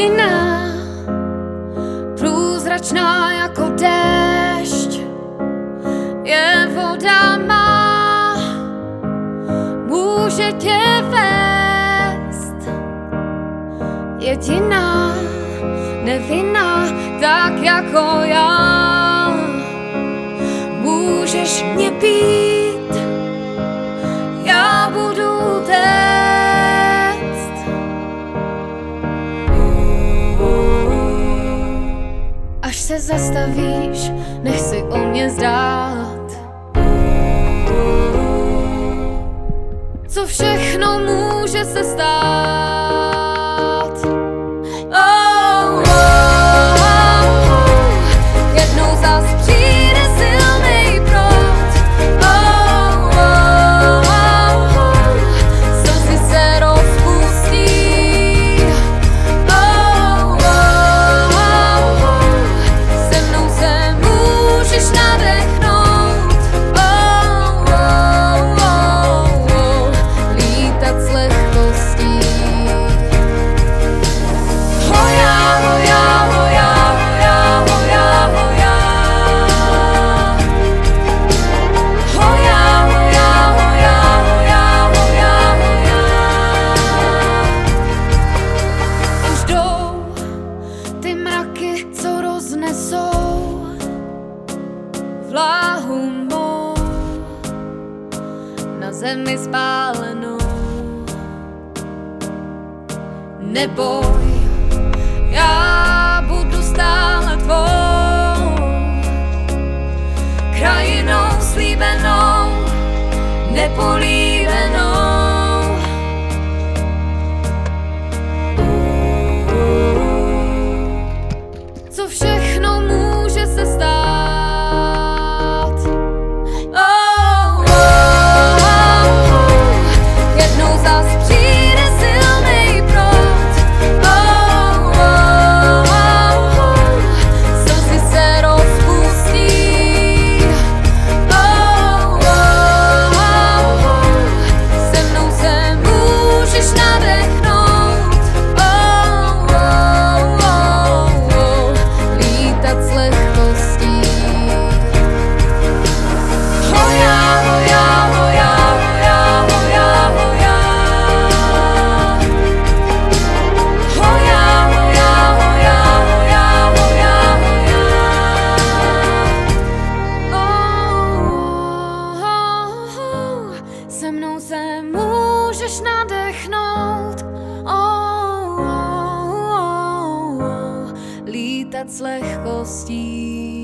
Jediná, průzračná jako déšť, je voda má, může tě vést. Jediná, nevinná, tak jako já, můžeš mě být, já budu téct. Až se zastavíš, nech si o mě zdát, co všechno může se stát. Jednou zas přijde silnej proud, slzy se rozpustí, se mnou se můžeš nadechnout, lítat s lehkostí. Hoja, hoja, hoja, hoja, hoja, hoja. Hoja, hoja, hoja, hoja, hoja, hoja. Už jdou ty mraky, co roznesou vláhu mou na zemi spálenou. Neboj, já budu stále tvou krajinou slíbenou, nepolíbenou. Co všechno může se stát. Jednou zas přijde silnej proud, slzy se rozpustí, se mnou se můžeš nadechnout, lítat s lehkostí. Hoja, hoja, hoja, hoja, hoja, hoja. Hoja, hoja, hoja, hoja, hoja, hoja. Se mnou se můžeš nadechnout, lítat s lehkostí.